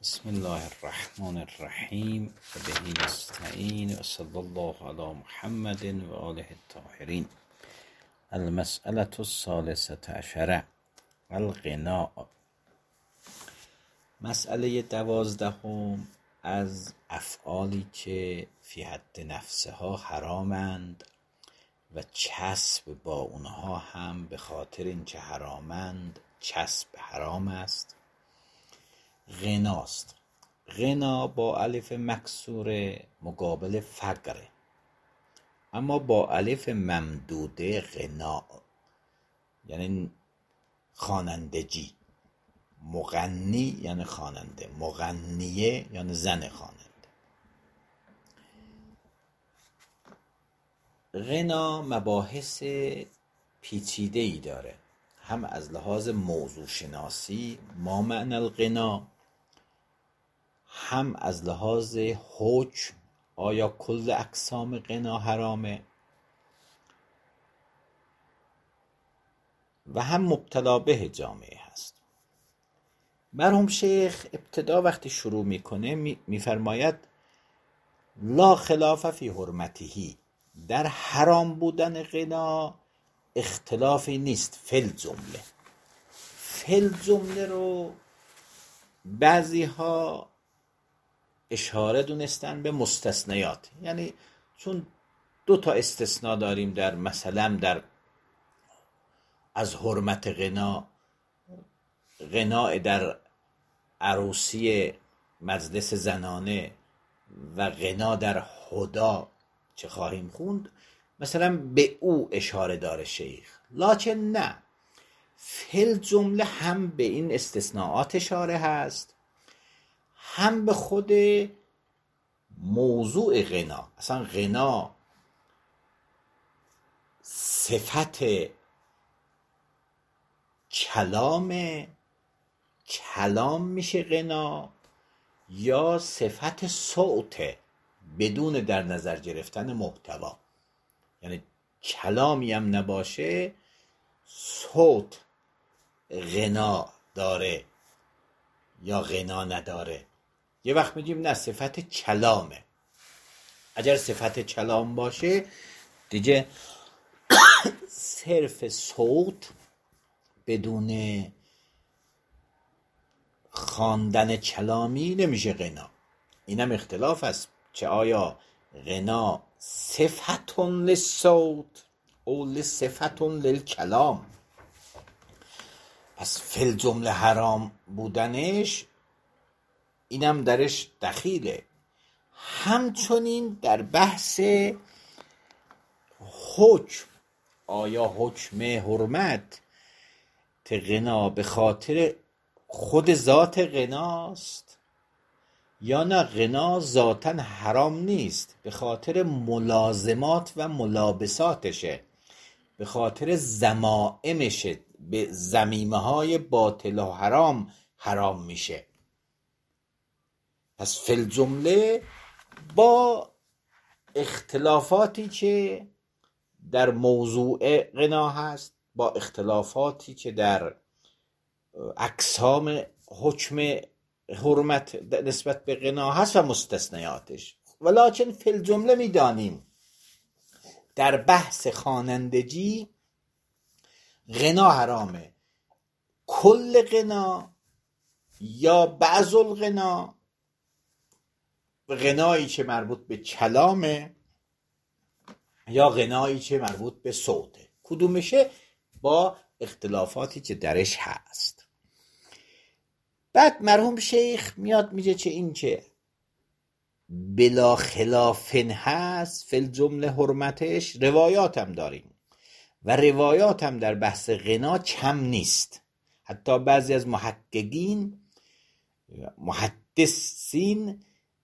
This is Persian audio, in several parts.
بسم الله الرحمن الرحیم و بهی نستعین و صلی الله علی محمد و آله الطاهرین. المسئله الثالثة عشرة الغناء. مسئله 12 از افعالی که فی حد نفسها حرامند و چسب با اونها هم به خاطر اینکه حرامند چسب حرام است. غناست. غنا با الف مکسوره مقابل فقره، اما با الف ممدوده غنا یعنی خوانندگی. مغنی یعنی خواننده، مغنیه یعنی زن خواننده. غنا مباحث پیچیده‌ای داره، هم از لحاظ موضوع شناسی ما معنی الغنا، هم از لحاظ حکم آیا کل اقسام غنا حرامه، و هم مبتلا به جامعه هست. مرحوم شیخ ابتدا وقتی شروع میکنه میفرماید لا خلاف فی حرمتهی، در حرام بودن غنا اختلافی نیست. فل جمله رو بعضی ها اشاره دونستن به مستثنیات، یعنی چون 2 استثناء داریم در مثلا در از حرمت غنا در عروسی مجلس زنانه و غنا در هدا چه خواهیم خوند، مثلا به او اشاره داره شیخ. لکن نه، فل جمله هم به این استثناءات اشاره هست، هم به خود موضوع غنا. اصلا غنا صفت کلام میشه غنا، یا صفت صوت بدون در نظر گرفتن محتوا. یعنی کلامی هم نباشه صوت غنا داره یا غنا نداره. یه وقت میگیم نه صفت کلامه. اگر صفت کلام باشه دیگه صرف صوت بدون خواندن کلامی نمیشه غنا. اینم اختلاف است که آیا غنا صفتون للصوت او صفتون للکلام. پس فل جمله حرام بودنش اینم درش دخیله. همچنین در بحث حکم، آیا حکم حرمت غنا به خاطر خود ذات غناست یا نه غنا ذاتاً حرام نیست، به خاطر ملازمات و ملابساتشه، به خاطر ضمائمشه، به ضمیمه های باطل و حرام میشه. پس فل جمله با اختلافاتی که در موضوع غنا هست، با اختلافاتی که در اقسام حکم حرمت نسبت به غنا هست و مستثنیاتش، ولکن فل جمله میدانیم در بحث خوانندگی غنا حرامه. کل غنا یا بعض الغنا، غنایی که مربوط به کلامه یا غنایی که مربوط به صوته، کدومشه با اختلافاتی که درش هست. بعد مرحوم شیخ میاد میگه چه این که بلا خلافن هست فل جمله حرمتش. روایات هم داریم و روایات هم در بحث غنا کم نیست. حتی بعضی از محدثین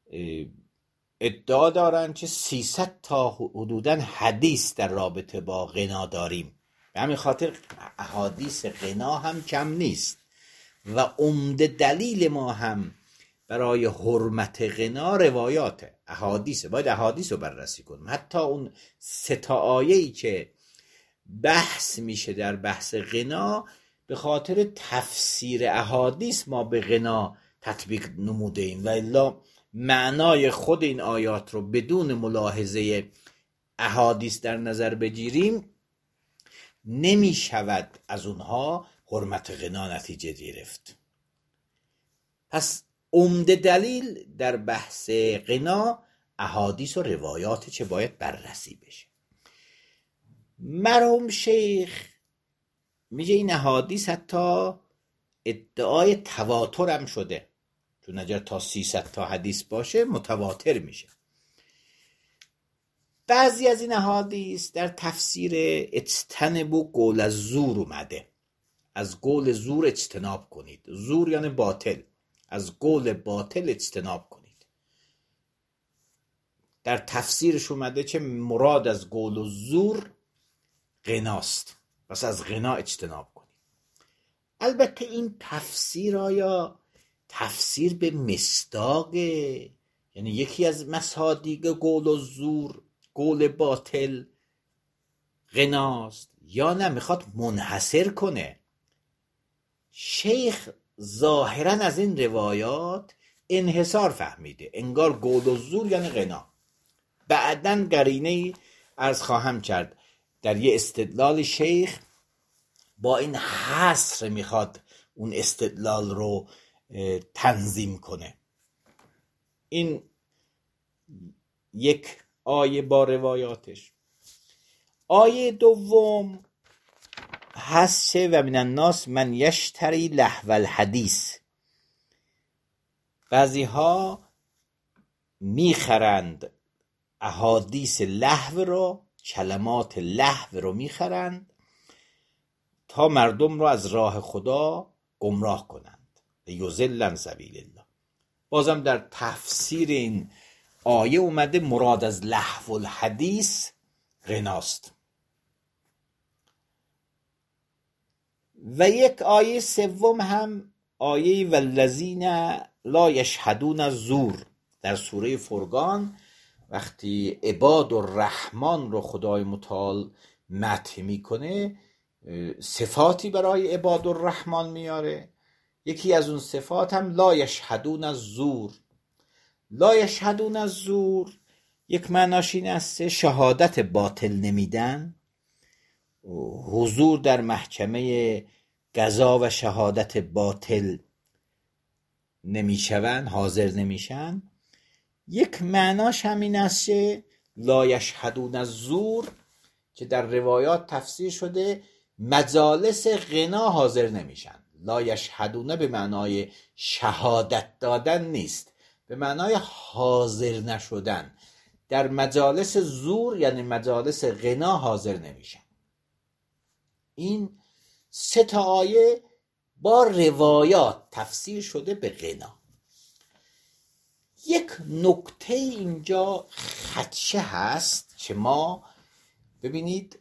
ادعا دارن که 300 تا حدوداً حدیث در رابطه با غنا داریم. به همین خاطر احادیث غنا هم کم نیست و عمده دلیل ما هم برای حرمت غنا روایاته، احادیثه. باید احادیث رو بررسی کنیم. حتی اون 3 آیه‌ای که بحث میشه در بحث غنا، به خاطر تفسیر احادیث ما به غنا تطبیق نموده ایم، و الا معنای خود این آیات رو بدون ملاحظه احادیث در نظر بگیریم نمی شود از اونها حرمت غنا نتیجه گرفت. پس عمده دلیل در بحث غنا احادیث و روایات چه باید بررسی بشه. مرحوم شیخ میگه این احادیث حتی ادعای تواتر هم شده، چون اگر تا 300 تا حدیث باشه متواتر میشه. بعضی از این احادیث در تفسیر اجتنبوا قول الزور اومده، از قول زور اجتناب کنید. زور یعنی باطل، از قول باطل اجتناب کنید. در تفسیرش اومده که مراد از قول و زور غناست، پس از غنا اجتناب کنید. البته این تفسیر آیا تفسیر به مصداقه؟ یعنی یکی از مصادیق قول و زور قول باطل غناست، یا نه میخواد منحصر کنه؟ شیخ ظاهرا از این روایات انحصار فهمیده، انگار قول و زور یعنی غنا. بعدن قرینه عرض خواهم کرد در یه استدلال شیخ با این حصر میخواد اون استدلال رو تنظیم کنه. این یک آیه با روایاتش. آیه دوم هست و من الناس من یشتری لهو الحدیث. بعضی ها میخرند احادیث لهو رو، کلمات لهو رو میخرند تا مردم رو از راه خدا گمراه کنند، لیضلوا عن سبیل الله. بازم در تفسیر این آیه اومده مراد از لهو الحدیث غناست. و یک آیه سوم هم آیه والذین لا یشهدون الزور در سوره فرقان، وقتی عباد الرحمن رو خدای متعال مدح میکنه صفاتی برای عباد الرحمن میاره. یکی از اون صفات هم لا یشهدون الزور. لا یشهدون الزور یک معناش این است شهادت باطل نمیدن، حضور در محکمه قضا و شهادت باطل نمیشون، حاضر نمیشن. یک معناش همین است که لا یشهدون الزور که در روایات تفسیر شده مجالس غنا حاضر نمیشن. لا یشهدون به معنای شهادت دادن نیست، به معنای حاضر نشدن. در مجالس زور یعنی مجالس غنا حاضر نمیشن. این 3 تا آیه با روایات تفسیر شده به غنا. یک نکته اینجا خدشه هست که ما ببینید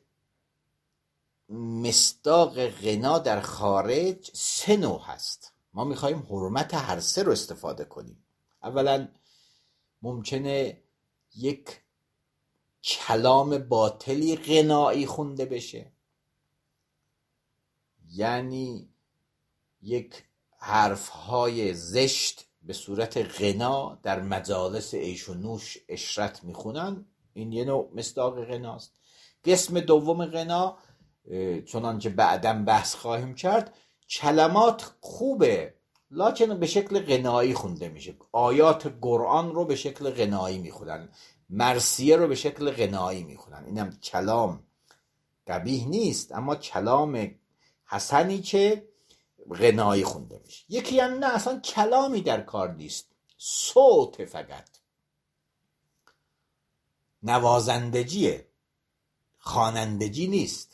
مصداق غنا در خارج 3 نوع هست. ما میخوایم حرمت هر 3 رو استفاده کنیم. اولا ممکنه یک کلام باطلی غنایی خونده بشه، یعنی یک حرفهای زشت به صورت غنا در مجالس عیش و نوش عشرت میخونن، این یه نوع مصداق غناست. قسم دوم غنا چنانچه بعداً بحث خواهیم کرد کلمات خوبه لکن به شکل غنایی خونده میشه. آیات قرآن رو به شکل غنایی میخونن، مرثیه رو به شکل غنایی میخونن. اینم کلام قبیح نیست اما کلام حسنی که غنایی خونده میشه. یکی هم نه اصلا کلامی در کار نیست، صوت فقط نوازندگیه، خوانندگی نیست،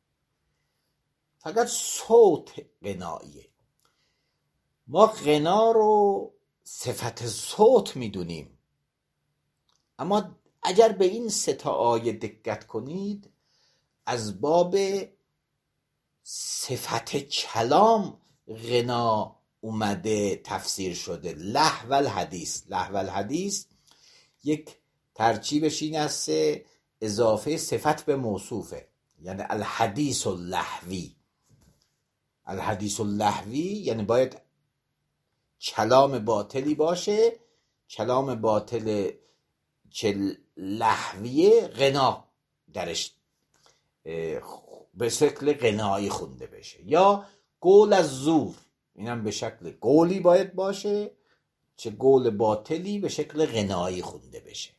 فقط صوت غناییه. ما غنا رو صفت صوت میدونیم، اما اگر به این 3 تا آیه دقت کنید از باب صفت کلام غنا اومده تفسیر شده. لهو الحدیث، لهو الحدیث یک ترکیبش این است اضافه صفت به موصوفه، یعنی الحدیث اللهوی. الحدیث اللهوی یعنی باید کلام باطلی باشه، کلام باطل چه لهویه غنا درش به شکل غنایی خونده بشه، یا قول از زور، اینم به شکل قولی باید باشه، چه قول باطلی به شکل غنایی خونده بشه.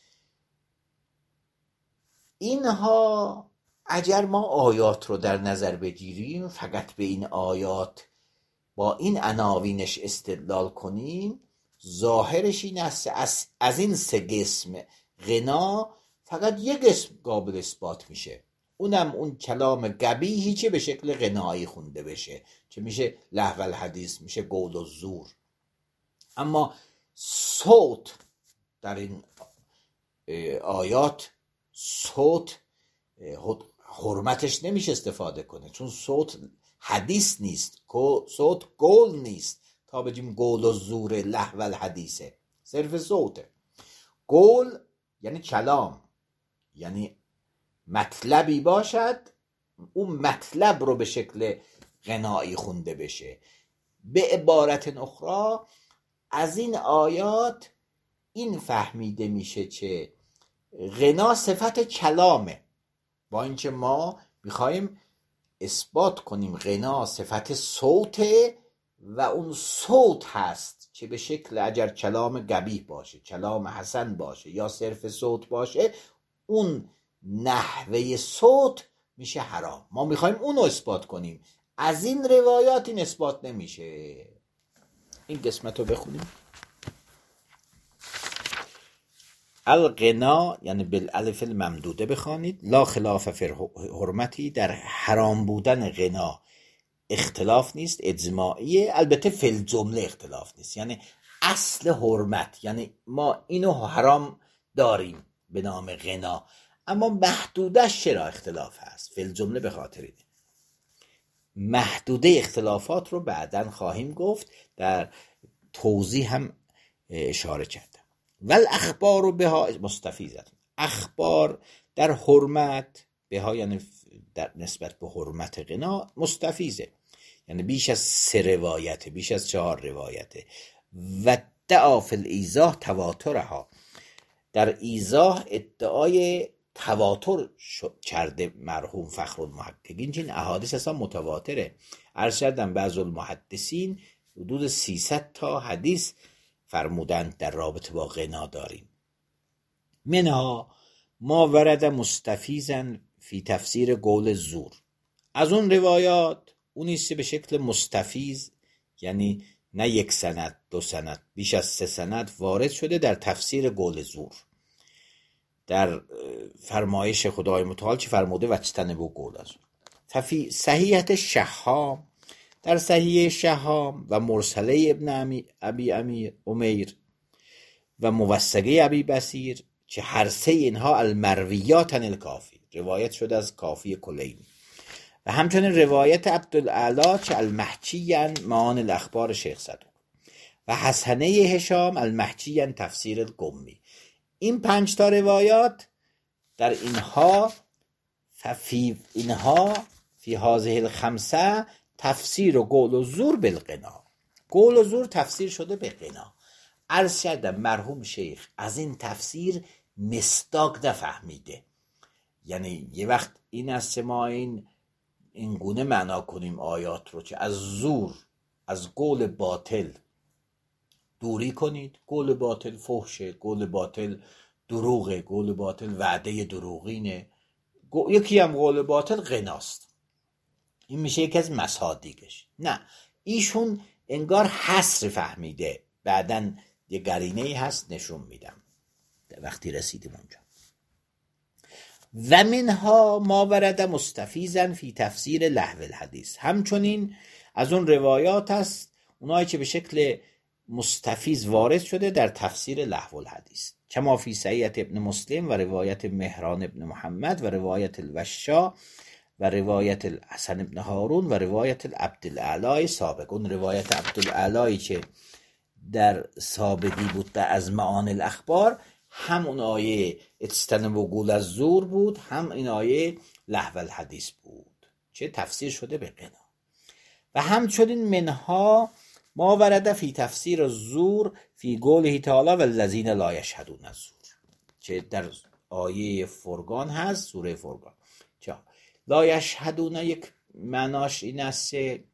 اینها اگر ما آیات رو در نظر بگیریم، فقط به این آیات با این عناوینش استدلال کنیم، ظاهرش این است از این سه قسم غنا فقط یک قسم قابل اثبات میشه، اونم اون کلام قبیحی که به شکل غنایی خونده بشه، که میشه لهو الحدیث، میشه قول و زور. اما صوت در این آیات، صوت حرمتش نمیشه استفاده کنه، چون صوت حدیث نیست، صوت قول نیست تا بگیم قول و زور لهو الحدیثه، صرف صوته. قول یعنی کلام، یعنی مطلبی باشد اون مطلب رو به شکل غنایی خونده بشه. به عبارت اخرى از این آیات این فهمیده میشه که غنا صفت کلامه، با اینکه ما میخوایم اثبات کنیم غنا صفت صوته و اون صوت هست که به شکل اگر کلام قبیح باشه، کلام حسن باشه یا صرف صوت باشه، اون نحوه صوت میشه حرام. ما میخوایم اونو اثبات کنیم، از این روایات این اثبات نمیشه. این قسمت رو بخونیم. الغنا یعنی بالالف الممدوده بخوانید. لا خلاف فی حرمتی، در حرام بودن غنا اختلاف نیست، اجماعیه. البته فی الجمله اختلاف نیست، یعنی اصل حرمت، یعنی ما اینو حرام داریم به نام غنا، اما محدودش چرا اختلاف هست؟ فی الجمله به خاطر اینه. محدوده اختلافات رو بعداً خواهیم گفت، در توضیح هم اشاره کردم. ول اخبار بها مستفیضه، اخبار در حرمت بها یعنی در نسبت به حرمت غنا مستفیضه، یعنی بیش از 3 روایته، بیش از 4 روایته. و دعا فی الایضاح تواترها، در ایضاح ادعای تواتر کرده مرحوم فخرالمحققین، که این احادیث اصلا متواتره. عرض کردم بعض المحدثین حدود 300 تا حدیث فرمودند در رابطه با غنا داریم. منها ما ورد مستفیضا فی تفسیر قول زور، از اون روایات اونیست به شکل مستفیض، یعنی نه 1 سند 2 سند، بیش از 3 سند وارد شده در تفسیر قول زور، در فرمایش خدای متعال چه فرموده و اجتنبوا قول زور. ففی صحیحت شهام، در صحیح شهام و مرسله ابن ابی امیر و موثقه ابی بصیر، که هر سه اینها المرویات عن الکافی، روایت شده از کافی کلینی، و همچنین روایت عبدالاعلی که المحچی عن معانی الاخبار شیخ صدوق، و حسنه هشام المحچی عن تفسیر القمی. این 5 تا روایات در اینها فی هذه الخمسه تفسیر و قول و زور بالغنا، قول و زور تفسیر شده به غنا. عرض کردم مرحوم شیخ از این تفسیر مصداق نفهمیده، یعنی یه وقت این است ما این گونه معنا کنیم آیات رو که از زور، از قول باطل دوری کنید. قول باطل فحشه، قول باطل دروغه، قول باطل وعده دروغینه، یکی هم قول باطل غناست. این میشه یکی از مصادیقش. نه، ایشون انگار حصر فهمیده، بعدن یه قرینه‌ای هست نشون میدم وقتی رسیدیم اونجا. و منها ما ورد مستفیضا فی تفسیر لهو الحدیث، همچنین از اون روایات هست اونایی که به شکل مستفیض وارد شده در تفسیر لهو الحدیث، کما فی صحیحه ابن مسلم و روایت مهران ابن محمد و روایت الوشا و روایت الحسن ابن هارون و روایت عبدالاعلی سابق. اون روایت عبدالاعلی که در سابقی بود از معانی الاخبار، هم اون آیه اجتنبوا قول الزور بود، هم این آیه لهو الحدیث بود، چه تفسیر شده به غنا. و همچنین منها ما ورد فی تفسیر الزور فی قوله تعالی والذین لا یشهدون الزور، که در آیه فرقان هست، سوره فرقان. لا یشهدون یک معناش این است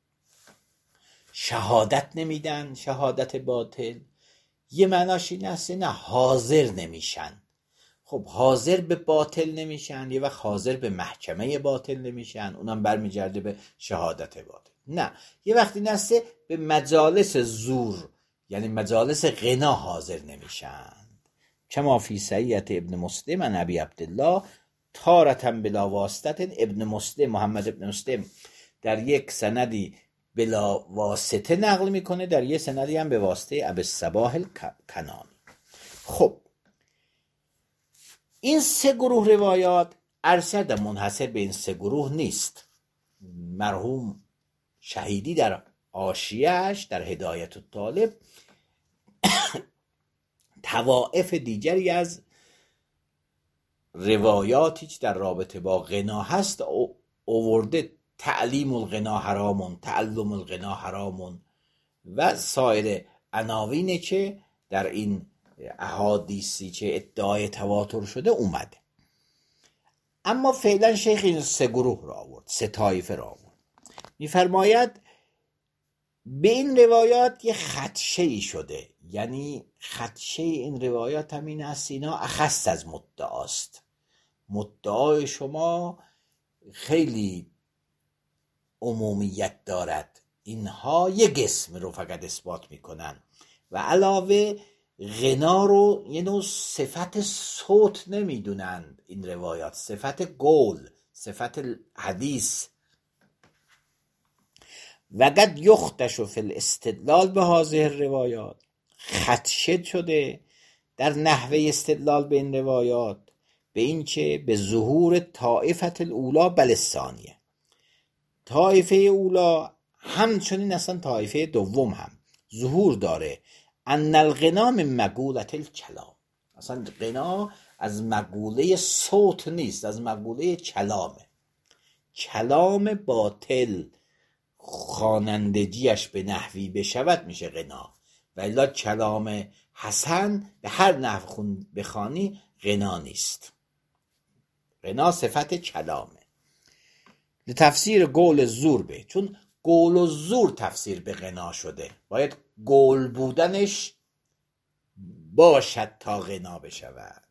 شهادت نمیدن، شهادت باطل. یه معناش این است نه حاضر نمیشن. خب حاضر به باطل نمیشن، یه وقت حاضر به محکمه باطل نمیشن، اونم برمیگرده به شهادت باطل. نه، یه وقتی این است به مجالس زور یعنی مجالس غنا حاضر نمیشن. کما فی صحیحة ابن مسلم عن ابی عبدالله تارة بلا واسطة. ابن مسلم، محمد ابن مسلم، در یک سندی بلا واسطه نقل میکنه، در یک سندی هم به واسطه ابی الصباح الکنانی. خب این سه گروه روایات ارشد منحصر به این سه گروه نیست. مرحوم شهیدی در حاشیه‌اش در هدایت الطالب طوائف دیگری از روایاتی که در رابطه با غنا هست آورده. تعلیم الغنا حرامون، تعلم الغنا حرامون و سایر عناوینی که در این احادیثی که ادعای تواتر شده اومده. اما فعلا شیخ این سه گروه را آورد، سه طایفه را آورد. میفرماید به این روایات یه خدشه‌ای شده، یعنی خدشه این روایات هم این است اینا اخص از مدعاست. مدعای شما خیلی عمومیت دارد، اینها یک اسم رو فقط اثبات میکنن و علاوه غنا رو یه نوع صفت صوت نمیدونند. این روایات صفت قول، صفت حدیث. و قد یختش فی الاستدلال به هذه روایات، خدشه شده در نحوه استدلال به این روایات به این که به ظهور طائفه الاولی بل الثانیه، طایفه اولا همچنین اصلا طایفه دوم هم ظهور داره. ان الغنا من مقولة الکلام، اصلا غنا از مقوله صوت نیست، از مقوله کلامه. کلام باطل خوانندگیش به نحوی بشود میشه غنا، ولی کلام حسن به هر نحو بخوانی غنا نیست. غنا صفت کلامه. تفسیر قول زور به، چون قول و زور تفسیر به غنا شده، باید قول بودنش باشد تا غنا بشود.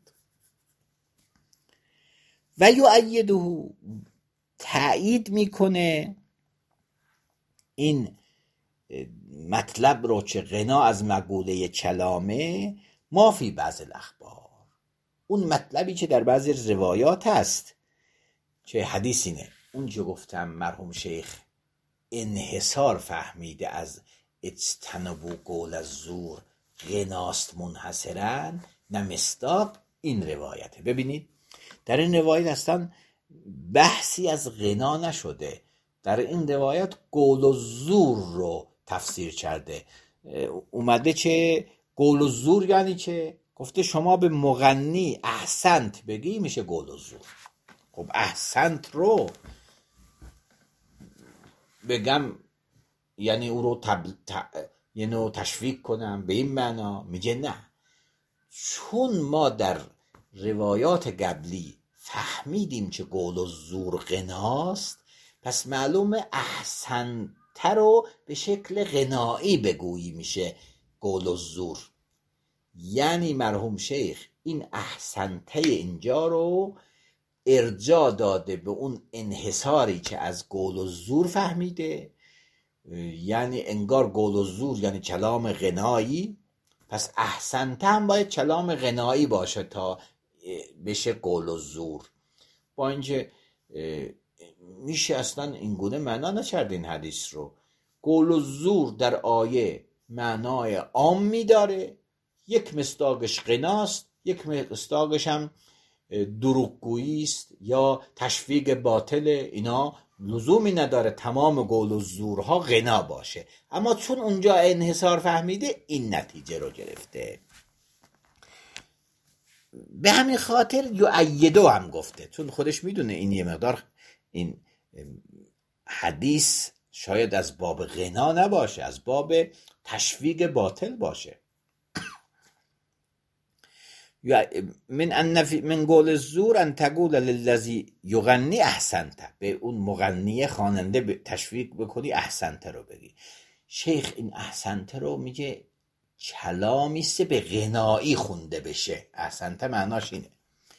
و یؤیده، تأیید میکنه این مطلب رو که غنا از مقوله کلامه، ما فی بعض الاخبار، اون مطلبی که در بعضی روایات هست که حدیث اینه. اون جو گفتم مرحوم شیخ انحصار فهمیده از اجتنبوا قول الزور غناست منحصرا، نه مصداق این روایته. ببینید در این روایت اصلا بحثی از غنا نشده، در این روایت قول و زور رو تفسیر کرده. اومده که قول و زور یعنی که گفته شما به مغنی احسنت بگی میشه قول و زور. خب احسنت رو بگم یعنی او رو یعنی تشویق کنم به این معنا، میگه نه، چون ما در روایات قبلی فهمیدیم که قول و زور غناست، پس معلومه احسنته رو به شکل غنایی بگویی میشه قول و زور. یعنی مرحوم شیخ این احسنته اینجا رو ارجاع داده به اون انحصاری که از قول و زور فهمیده، یعنی انگار قول و زور یعنی کلام غنایی، پس احسنته هم باید کلام غنایی باشه تا بشه قول و زور. با اینکه میشه اصلا اینگونه معنا نکرد این حدیث رو. قول و زور در آیه معنای عامی داره، یک مصداقش غناست، یک مصداقش هم دروغگویی است یا تشویق باطل. اینا لزومی نداره تمام قول و زورها غنا باشه، اما چون اونجا انحصار فهمیده این نتیجه رو گرفته. به همین خاطر یؤیدو هم گفته، چون خودش میدونه این یه مقدار این حدیث شاید از باب غنا نباشه، از باب تشویق باطل باشه. من قول الزور ان تقول للذی یغنی احسنت، به اون مغنی خواننده تشویق بکنی احسنت رو بگی. شیخ این احسنت رو میگه کلامیست به غنایی خونده بشه. احسنت معناش اینه،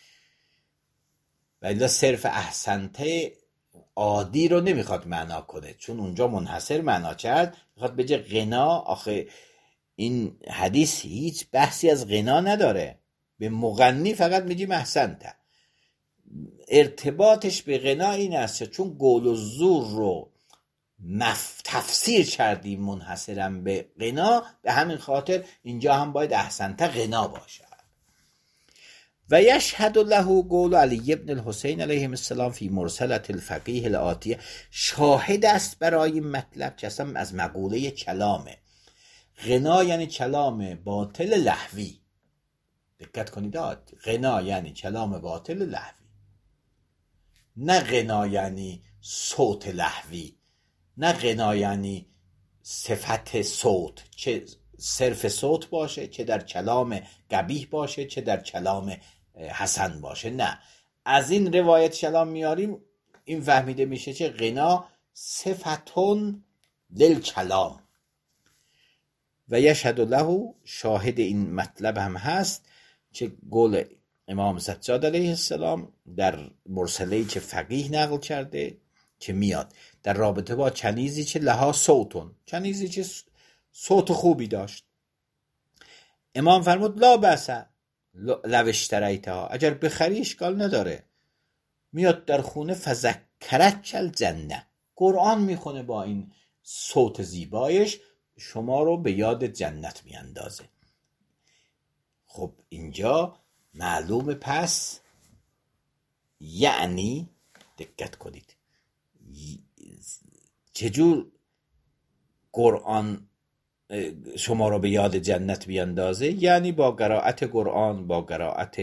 ولی صرف احسنته عادی رو نمیخواد معنا کنه، چون اونجا منحصر معنا کرد، میخواد بگه غنا. آخه این حدیث هیچ بحثی از غنا نداره، به مغنی فقط میگیم احسنت. ارتباطش به غنا این است چون قول الزور رو تفسیر کردیم منحصرا به غنا، به همین خاطر اینجا هم باید احسنت غنا باشه. و یشهد له قول علی ابن الحسین علیه السلام فی مرسله الفقیه الآتیه، شاهد است برای این مطلب که اصلا از مقوله کلامه. غنا یعنی کلام باطل لهوی. دقت کنید، غنا یعنی کلام باطل لهوی، نه غنا یعنی صوت لهوی، نه غنا یعنی صفت صوت، چه صرف صوت باشه، چه در کلام قبیح باشه، چه در کلام حسن باشه. نه، از این روایت کلام میاریم این فهمیده میشه که غنا صفتون للکلام. و یشهد له، شاهد این مطلب هم هست که قول امام سجاد علیه السلام در مرسله‌ای که فقیه نقل کرده که میاد در رابطه با کنیزی که لها صوتون، کنیزی که صوت خوبی داشت. امام فرمود لا بأس لو اشتریتها، اگر بخری اشکال نداره. میاد در خونه فذکرک الجنه، قرآن میخونه با این صوت زیبایش، شما رو به یاد جنت میاندازه. خب اینجا معلومه پس یعنی دقت کنید چجور قرآن شما رو به یاد جنت بیاندازه، یعنی با قرائت قرآن، با قرائت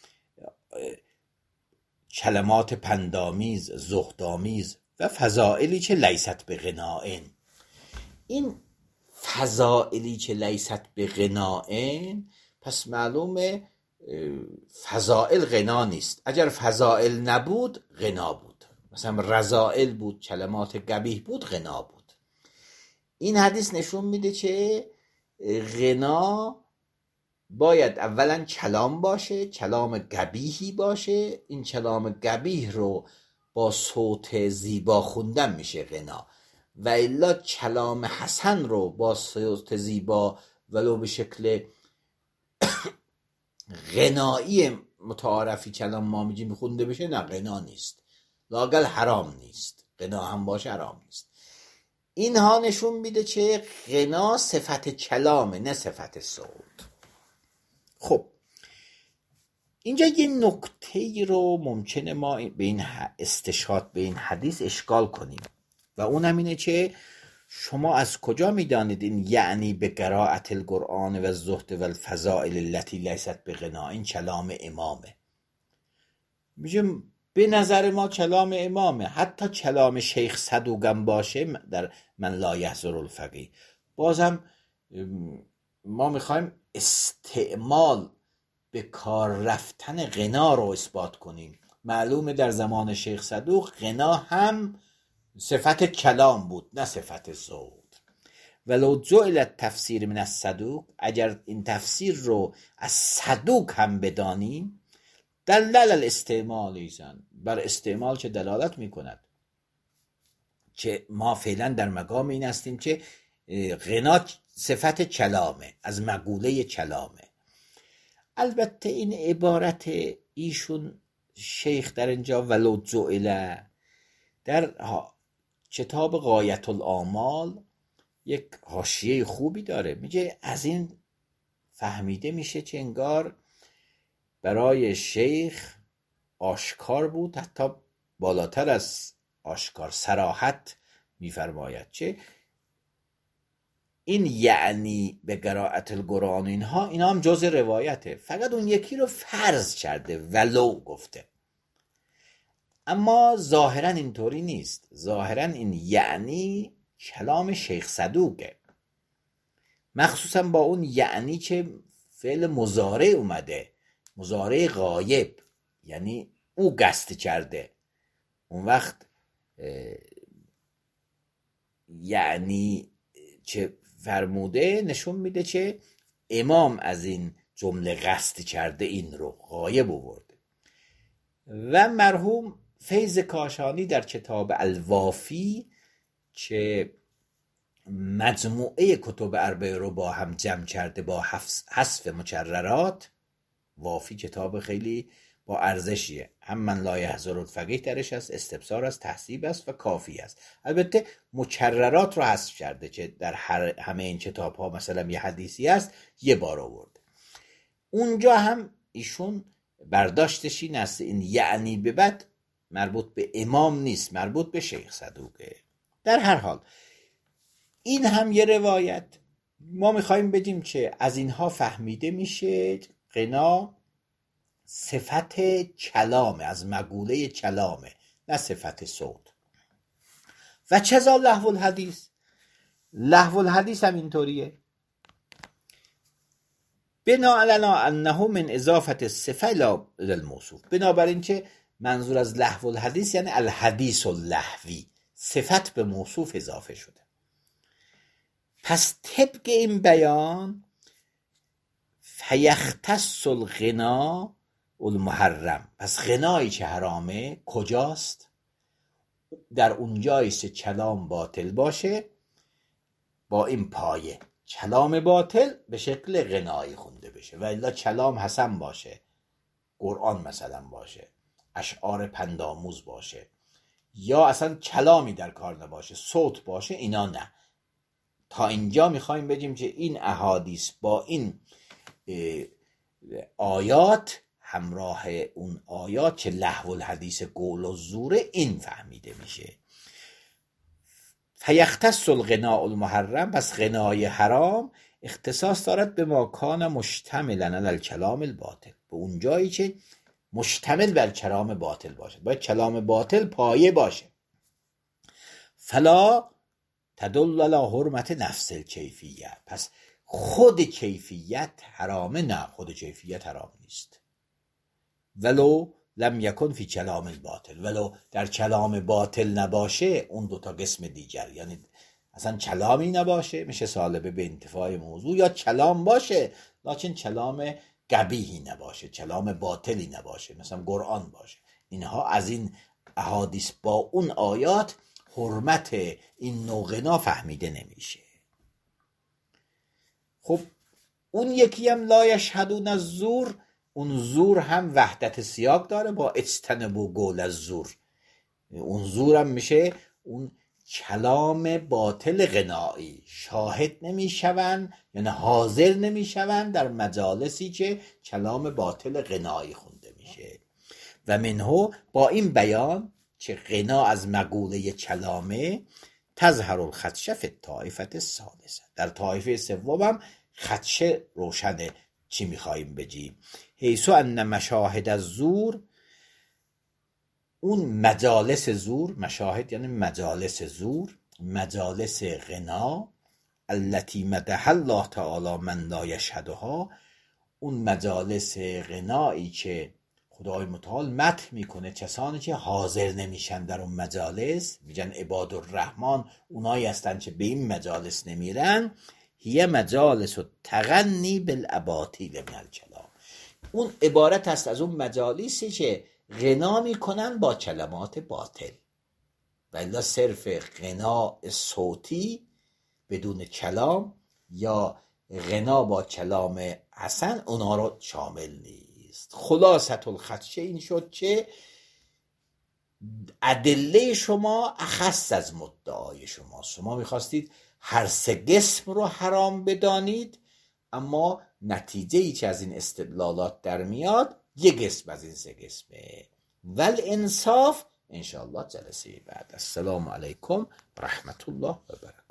کلمات پندامیز، زهدآمیز و فضائلی که لیست به غنائن. این فضائلی که لیست به غنائن، پس معلومه فضائل غنا نیست. اگر فضائل نبود غنا بود، مثلا رذائل بود، کلمات قبیح بود، غنا بود. این حدیث نشون میده که غنا باید اولا کلام باشه، کلام قبیحی باشه. این کلام قبیح رو با صوت زیبا خوندن میشه غنا، و الا کلام حسن رو با صوت زیبا ولو به شکل غنایی متعارفی کلام ما میگیم خونده بشه، نه غنا نیست، لااقل حرام نیست. غنا هم باشه حرام نیست. اینها نشون میده که غنا صفت کلامه، نه صفت صوت. خب اینجا یه نکته رو ممکنه ما به این استشهاد به این حدیث اشکال کنیم، و اونم اینه که شما از کجا میدانید این یعنی به قرائت القرآن و الزهد و الفضائل التي لیست به غنا، این کلام امامه؟ میگم به نظر ما کلام امامه، حتی کلام شیخ صدوقم باشه در من لا یحضر الفقیه، بازم ما میخوایم استعمال به کار رفتن غنا رو اثبات کنیم. معلومه در زمان شیخ صدوق غنا هم صفت کلام بود، نه صفت صوت. ولو جعل التفسیر من الصدوق، اگر این تفسیر رو از صدوق هم بدانیم، دلل الاستعمال ایزن، بر استعمال چه دلالت میکند که ما فعلا در مقام این هستیم که غنا صفت کلامه، از مقوله کلامه. البته این عبارت ایشون شیخ در اینجا ولو جعل در کتاب غایت الآمال یک حاشیه خوبی داره، میگه از این فهمیده میشه که انگار برای شیخ آشکار بود، حتی بالاتر از آشکار صراحت میفرماید که این یعنی به قرائت القرآن اینا هم جز روایته، فقط اون یکی رو فرض کرده ولو گفته. اما ظاهرا اینطوری نیست. ظاهرا این یعنی کلام شیخ صدوقه، مخصوصا با اون یعنی که فعل مضارع اومده، مضارع غایب، یعنی او قصد کرده. اون وقت یعنی چه فرموده نشون میده که امام از این جمله قصد کرده، این رو غایب آورده. و مرحوم فیض کاشانی در کتاب الوافی که مجموعه کتب اربعه رو با هم جمع کرده با حذف مکررات، وافی کتاب خیلی با ارزشیه، هم من لا یحضر الفقیه درش هست، استبصار است، تحصیب است و کافی است. البته مکررات رو حذف کرده که در همه این کتاب ها مثلا یه حدیثی هست یه بار آورده. اونجا هم ایشون برداشتش این است، این یعنی به بعد مربوط به امام نیست، مربوط به شیخ صدوقه. در هر حال این هم یه روایت. ما میخوایم بگیم که از اینها فهمیده میشه غنا صفت کلامه، از مقوله کلامه، نه صفت صوت. و چذا لهو الحدیث، لهو الحدیث هم اینطوریه. بناء انه من اضافت الصفه الی الموصوف، بنابراین که منظور از لهو الحدیث یعنی الحدیث اللهوی، صفت به موصوف اضافه شده. پس طبق این بیان فیختص الغنا المحرم، پس غنایی که حرامه کجاست؟ در اونجاییست که کلام باطل باشه با این پایه، کلام باطل به شکل غنایی خونده بشه، و الا کلام حسن باشه، قرآن مثلا باشه، اشعار پندآموز باشه، یا اصلا کلامی در کار نباشه، صوت باشه، اینا نه. تا اینجا میخوایم بگیم که این احادیث با این آیات همراه اون آیات که لهو الحدیث قول و زوره، این فهمیده میشه. فیختص الغناء المحرم، پس غنای حرام اختصاص دارد به ما کان مشتملا علی الکلام الباطل، به اون جایی که مشتمل بر کلام باطل باشه، باید کلام باطل پایه باشه. فلا تدل علی حرمت نفس الکیفیه، پس خود کیفیت حرامه؟ نه، خود کیفیت حرام نیست. ولو لم یکن فی کلام الباطل، ولو در کلام باطل نباشه، اون دوتا قسم دیگر، یعنی اصلا کلامی نباشه میشه سالبه به انتفاع موضوع، یا کلام باشه لکن کلام قبیحی نباشه، کلام باطلی نباشه، مثلا قرآن باشه. اینها از این احادیث با اون آیات حرمت این نوع غنا فهمیده نمیشه. خب اون یکی هم لا یشهدون الزور، اون زور هم وحدت سیاق داره با اجتنبوا قول الزور. اون زور هم میشه اون کلام باطل غنایی، شاهد نمیشون، یعنی حاضر نمیشون در مجالسی که کلام باطل غنایی خونده میشه. و منه، با این بیان که غنا از مقوله کلامه، تظهر الخدشه فی الطائفه الثالثه، در طایفه سوم خدشه روشنه. چی میخواییم بگیم؟ حیث ان مشاهد الزور، اون مجالس زور، مشاهد یعنی مجالس زور، مجالس غنا، التي مدح الله تعالی من لا یشهدها، اون مجالس غنایی که خدای متعال مدح میکنه کسانی که حاضر نمیشن در اون مجالس، میگن عباد الرحمن اونایی هستن که به این مجالس نمیرن. هی مجالس تغنی بالاباطیل من الکلام، اون عبارت است از اون مجالسی که غنا میکنن با کلمات باطل، و الا صرف غنا صوتی بدون کلام یا غنا با کلام حسن اونا رو شامل نیست. خلاصه الخدشه این شد که ادله شما اخص از مدعای شما. شما میخواستید هر سه قسم رو حرام بدانید، اما نتیجه ای که از این استدلالات در میاد یک قسم از این سه قسمه. والانصاف انشاءالله جلسه بعد. السلام علیکم و رحمت الله و برکاته.